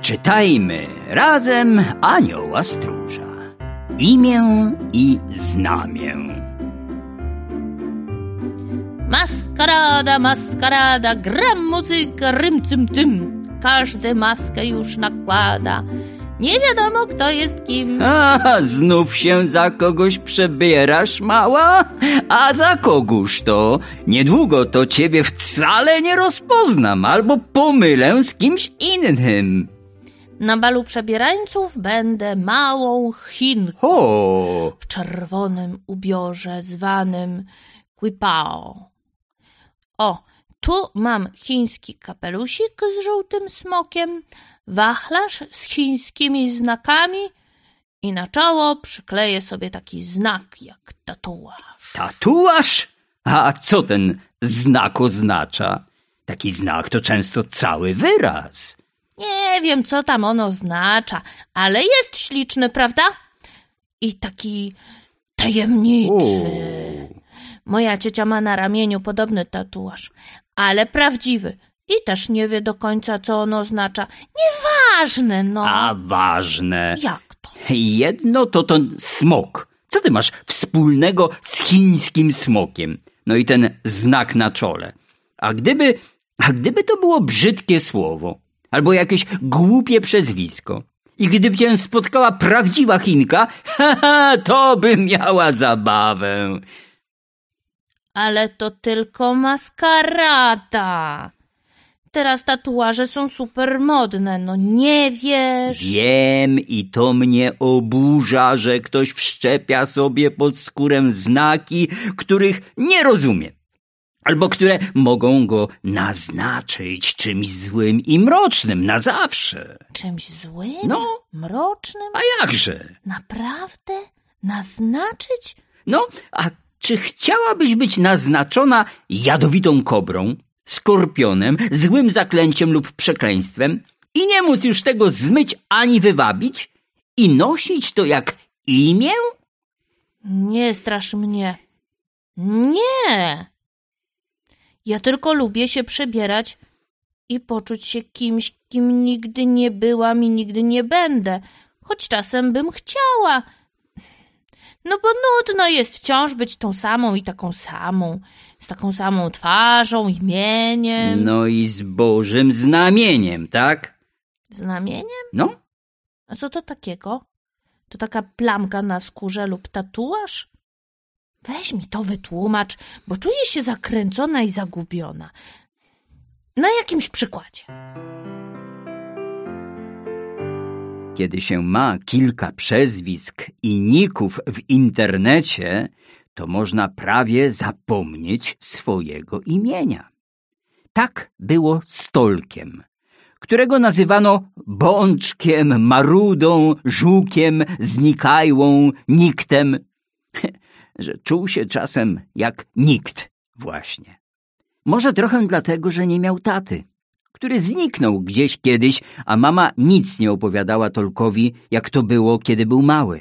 Czytajmy razem Anioła Stróża. Imię i znamię. Maskarada, maskarada, gram muzyka, rym cym tym. Każdy maskę już nakłada. Nie wiadomo, kto jest kim. Znów się za kogoś przebierasz, mała? A za kogóż to? Niedługo to ciebie wcale nie rozpoznam, albo pomylę z kimś innym. Na balu przebierańców będę małą Chinką w czerwonym ubiorze zwanym Quipao. O, tu mam chiński kapelusik z żółtym smokiem, wachlarz z chińskimi znakami i na czoło przykleję sobie taki znak jak tatuaż. Tatuaż? A co ten znak oznacza? Taki znak to często cały wyraz. Nie wiem, co tam on oznacza, ale jest śliczny, prawda? I taki tajemniczy. Moja ciocia ma na ramieniu podobny tatuaż, ale prawdziwy. I też nie wie do końca, co on oznacza. Nieważne, no. A ważne. Jak to? Jedno to ten smok. Co ty masz wspólnego z chińskim smokiem? No i ten znak na czole. A gdyby to było brzydkie słowo, albo jakieś głupie przezwisko, i gdyby cię spotkała prawdziwa Chinka, to by miała zabawę. Ale to tylko maskarada. Teraz tatuaże są super modne, no nie wiesz? Wiem i to mnie oburza, że ktoś wszczepia sobie pod skórę znaki, których nie rozumie. Albo które mogą go naznaczyć czymś złym i mrocznym na zawsze. Czymś złym? No. Mrocznym? A jakże? Naprawdę? Naznaczyć? No, a czy chciałabyś być naznaczona jadowitą kobrą, skorpionem, złym zaklęciem lub przekleństwem i nie móc już tego zmyć ani wywabić i nosić to jak imię? Nie strasz mnie. Nie! Ja tylko lubię się przebierać i poczuć się kimś, kim nigdy nie byłam i nigdy nie będę, choć czasem bym chciała. No bo nudno jest wciąż być tą samą i taką samą, z taką samą twarzą, imieniem. No i z Bożym znamieniem, tak? Znamieniem? No. A co to takiego? To taka plamka na skórze lub tatuaż? Weź mi to wytłumacz, bo czuję się zakręcona i zagubiona. Na jakimś przykładzie. Kiedy się ma kilka przezwisk i ników w internecie, to można prawie zapomnieć swojego imienia. Tak było z Tolkiem, którego nazywano Bączkiem, Marudą, Żukiem, Znikajłą, Niktem, że czuł się czasem jak nikt właśnie. Może trochę dlatego, że nie miał taty, który zniknął gdzieś kiedyś, a mama nic nie opowiadała Tolkowi, jak to było, kiedy był mały.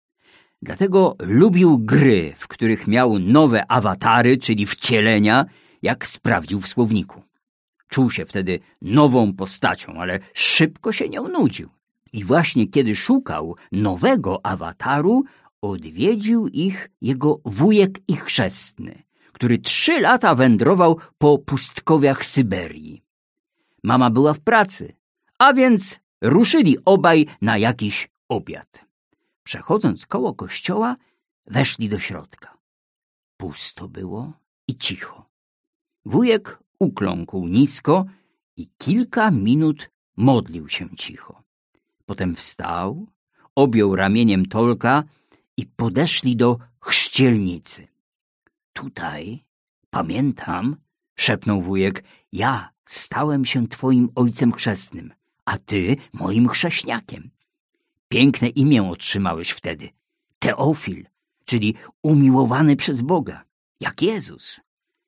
Dlatego lubił gry, w których miał nowe awatary, czyli wcielenia, jak sprawdził w słowniku. Czuł się wtedy nową postacią, ale szybko się nią nudził. I właśnie kiedy szukał nowego awataru, odwiedził ich jego wujek i chrzestny, który 3 lata wędrował po pustkowiach Syberii. Mama była w pracy, a więc ruszyli obaj na jakiś obiad. Przechodząc koło kościoła, weszli do środka. Pusto było i cicho. Wujek ukląkł nisko i kilka minut modlił się cicho. Potem wstał, objął ramieniem Tolka i podeszli do chrzcielnicy. Tutaj, pamiętam, szepnął wujek, ja stałem się twoim ojcem chrzestnym, a ty moim chrześniakiem. Piękne imię otrzymałeś wtedy. Teofil, czyli umiłowany przez Boga, jak Jezus.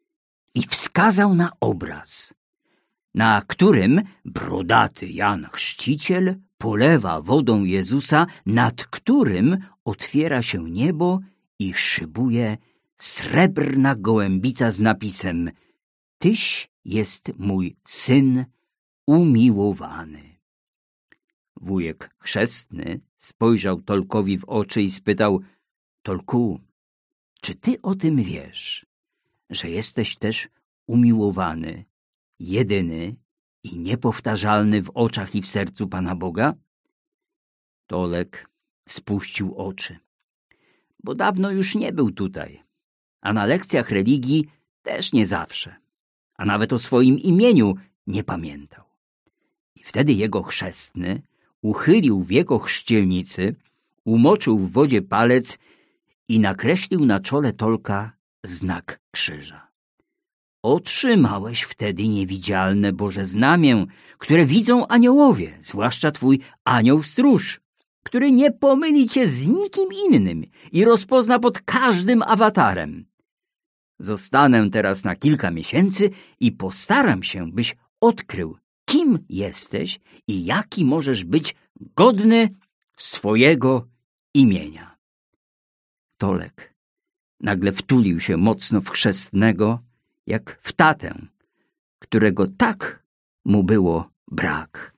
I wskazał na obraz, na którym brodaty Jan Chrzciciel polewa wodą Jezusa, nad którym otwiera się niebo i szybuje srebrna gołębica z napisem: Tyś jest mój syn umiłowany. Wujek chrzestny spojrzał Tolkowi w oczy i spytał: Tolku, czy ty o tym wiesz, że jesteś też umiłowany, jedyny i niepowtarzalny w oczach i w sercu Pana Boga? Tolek spuścił oczy, bo dawno już nie był tutaj, a na lekcjach religii też nie zawsze, a nawet o swoim imieniu nie pamiętał. I wtedy jego chrzestny uchylił wieko chrzcielnicy, umoczył w wodzie palec i nakreślił na czole Tolka znak krzyża. Otrzymałeś wtedy niewidzialne Boże znamię, które widzą aniołowie, zwłaszcza twój anioł stróż, który nie pomyli cię z nikim innym i rozpozna pod każdym awatarem. Zostanę teraz na kilka miesięcy i postaram się, byś odkrył, kim jesteś i jaki możesz być godny swojego imienia. Tolek nagle wtulił się mocno w chrzestnego, jak w tatę, którego tak mu było brak.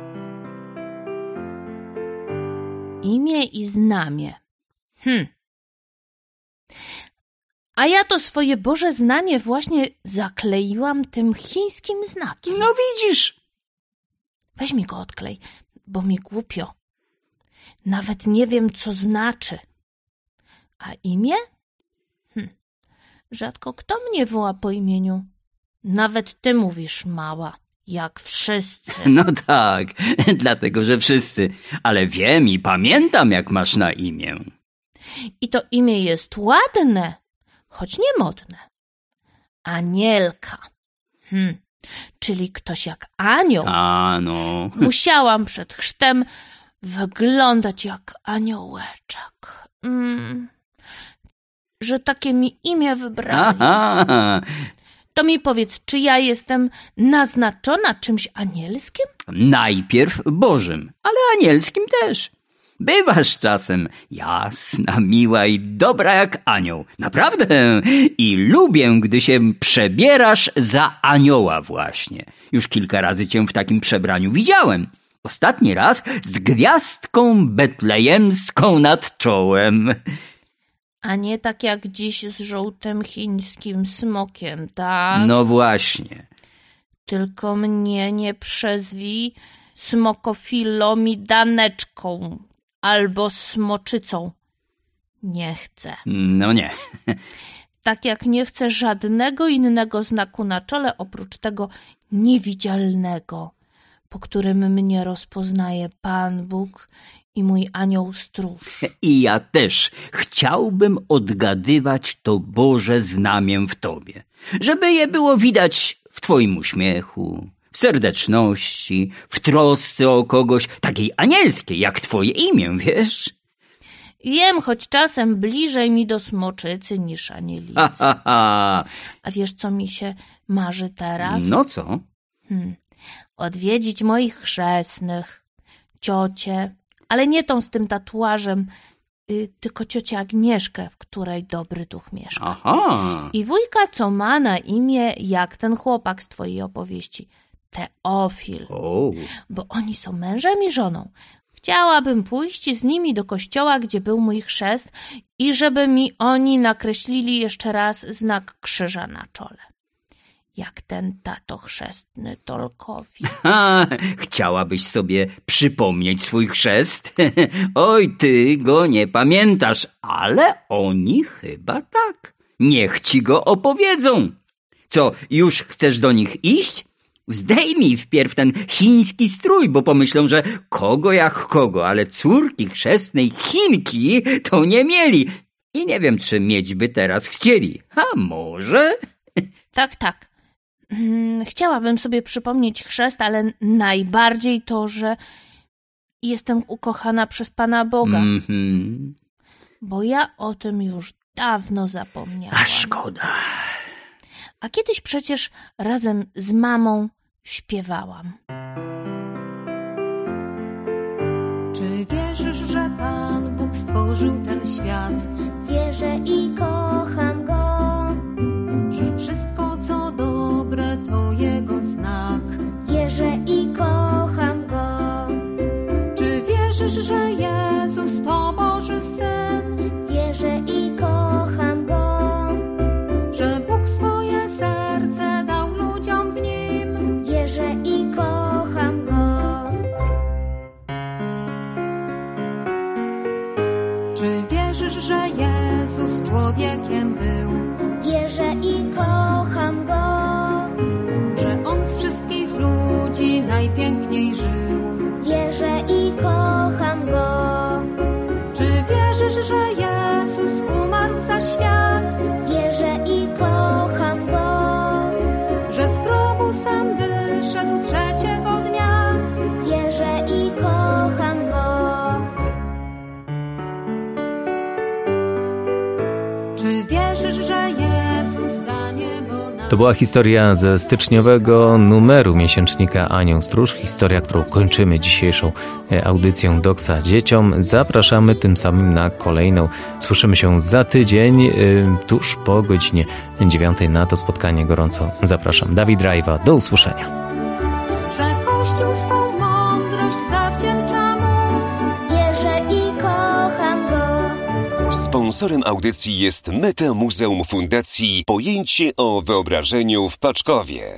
Imię i znamie. A ja to swoje Boże znamie właśnie zakleiłam tym chińskim znakiem. No widzisz. Weź mi go odklej, bo mi głupio. Nawet nie wiem, co znaczy. A imię? Rzadko kto mnie woła po imieniu. Nawet ty mówisz mała, jak wszyscy. No tak, dlatego, że wszyscy. Ale wiem i pamiętam, jak masz na imię. I to imię jest ładne, choć nie modne. Anielka. Czyli ktoś jak anioł. A no. Musiałam przed chrztem wyglądać jak aniołeczek. Że takie mi imię wybrali. Aha. To mi powiedz, czy ja jestem naznaczona czymś anielskim? Najpierw Bożym, ale anielskim też. Bywasz czasem jasna, miła i dobra jak anioł. Naprawdę. I lubię, gdy się przebierasz za anioła właśnie. Już kilka razy cię w takim przebraniu widziałem. Ostatni raz z gwiazdką betlejemską nad czołem. A nie tak jak dziś z żółtym chińskim smokiem, tak? No właśnie. Tylko mnie nie przezwij smokofilomidaneczką albo smoczycą. Nie chcę. No nie. Tak jak nie chcę żadnego innego znaku na czole oprócz tego niewidzialnego, po którym mnie rozpoznaje Pan Bóg i mój anioł stróż. I ja też chciałbym odgadywać to Boże znamię w tobie, żeby je było widać w twoim uśmiechu, w serdeczności, w trosce o kogoś, takiej anielskiej, jak twoje imię, wiesz? Wiem, choć czasem bliżej mi do smoczycy niż anielicy. A wiesz, co mi się marzy teraz? No co? Odwiedzić moich chrzestnych, ciocię, ale nie tą z tym tatuażem, tylko ciocię Agnieszkę, w której dobry duch mieszka. Aha. I wujka, co ma na imię jak ten chłopak z twojej opowieści, Teofil. Bo oni są mężem i żoną. Chciałabym pójść z nimi do kościoła, gdzie był mój chrzest i żeby mi oni nakreślili jeszcze raz znak krzyża na czole. Jak ten tato chrzestny Tolkowi. Chciałabyś sobie przypomnieć swój chrzest? Oj, ty go nie pamiętasz, ale oni chyba tak. Niech ci go opowiedzą. Co, już chcesz do nich iść? Zdejmij wpierw ten chiński strój, bo pomyślą, że kogo jak kogo, ale córki chrzestnej Chinki to nie mieli. I nie wiem, czy mieć by teraz chcieli. A może? Tak. Chciałabym sobie przypomnieć chrzest, ale najbardziej to, że jestem ukochana przez Pana Boga. Bo ja o tym już dawno zapomniałam. A szkoda. A kiedyś przecież razem z mamą śpiewałam. Czy wierzysz, że Pan Bóg stworzył ten świat? Wierzę i kocham Go. Że wszystko, co dobre, to Jego znak. Wierzę i kocham Go. wierzysz, że Jezus to Boży Syn? Wierzę i kocham Go. Że Bóg swoje serce dał ludziom w Nim? Wierzę i kocham Go. Czy wierzysz, że Jezus człowiekiem był? Wierzę i kocham Go. Że On z wszystkich ludzi najpiękniej żył? Wierzę i kocham Go. Czy wierzysz, że Jezus umarł za świat? Wierzę i kocham Go. Że z grobu sam wyszedł trzeciego dnia? Wierzę i kocham Go. Czy wierzysz, że Jezus da niebo na... To była historia ze styczniowego numeru miesięcznika Anioł Stróż. Historia, którą kończymy dzisiejszą audycją Doksa Dzieciom. Zapraszamy tym samym na kolejną. Słyszymy się za tydzień, tuż po godzinie 9 na to spotkanie. Gorąco zapraszam. Dawid Rajwa, do usłyszenia. Że Kościół swą mądrość zawdzięcza Mu? Wierzę i kocham Go. Sponsorem audycji jest Metamuzeum Fundacji Pojęcie o Wyobrażeniu w Paczkowie.